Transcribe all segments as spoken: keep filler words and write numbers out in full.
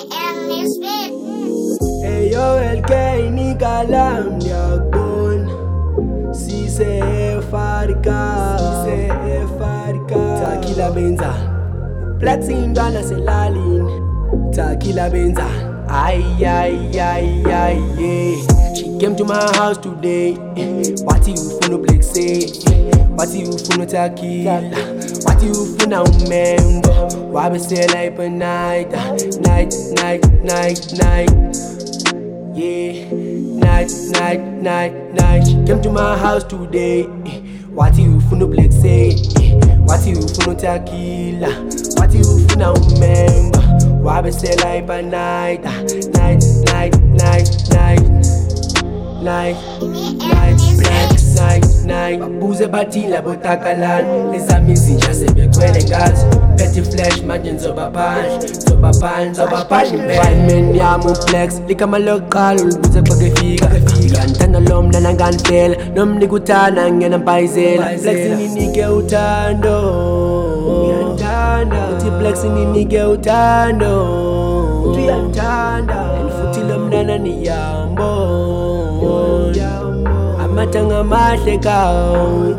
Hey yo, L K ni kalam yakbon. Si se farika, si se farika. Takila benza, flexing dana selalin. Takila benza, ay ay ay ay yeah. She came to my house today. What you funo plexe? What you funo takila? What you funo umembo? Wabe say like a night, night, night, night, night. Yeah, night, night, night, night. She came to my house today. What you funo plexe? What you funo takila? What you funo umembo? Wabe say like a night, night, night, night, night. Night, night, black, night, night. Babuze batila botakalan. Les amis zinja sebe kwele ngazo. Petty flesh imagine zoba pan. Zoba pan, zoba pan. Five men yamu flex. Lika malokal ulbuze pagefika. Gantana lom na nangan fel. Nom nikutana ngena mpaizela. Flexing inike utando. Uti flexing inike utando. Tuyantanda. Enfutilo mnana ni yambo. Amatanga mahle kao.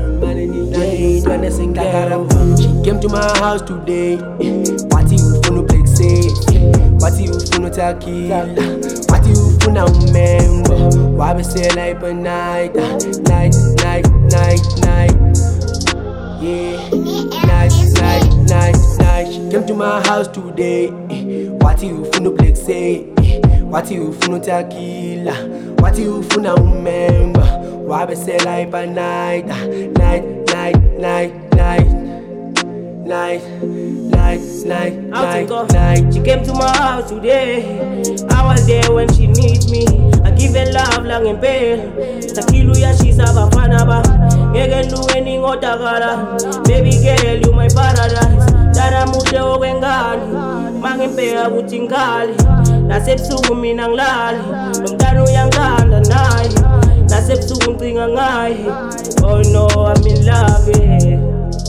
She came to my house today. What you funo plexe? What you funo takila? What you funo umembo? Wabe say like a night, night, night, night, night. Yeah, night, night, night, night. She came to my house today. What you funo plexe? What you funo takila? What you funo umembo? Wabe say like a night, night, night, night, night, night, night, night, night, night. She came to my house today. I was there when she needs me. I give her love long and pale. Takilu ya she's a bafana ba. Ngeke nduweni ngotakala. Baby girl, you my paradise. Dara mute okwengani. Mangempela kuthi ngali. Nasebusuku mina ngilali. Nomntana uyangithanda naye. Nasebusuku ngicinga ngaye. Oh no, I'm in love, yeah.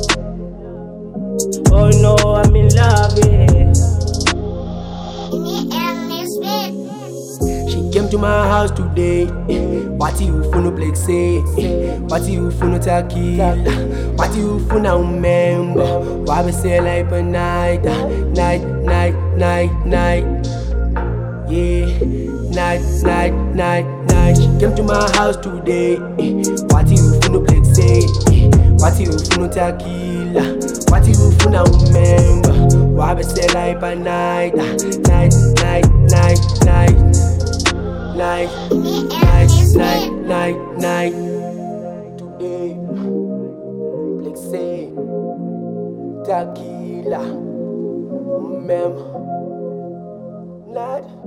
Oh no, I'm in love, yeah. She came to my house today. What you funo plexe? What you funo takila? What you funo umembo? Wabe say like a night, night, night, night, night. Yeah, night, night, night, night. She came to my house today. What you funo plexe? What you funo takila? What you funo umembo? Wabe say like a night, night, night, night, night, night, night, night, night, night. Today, plexe, takila, umembo, night.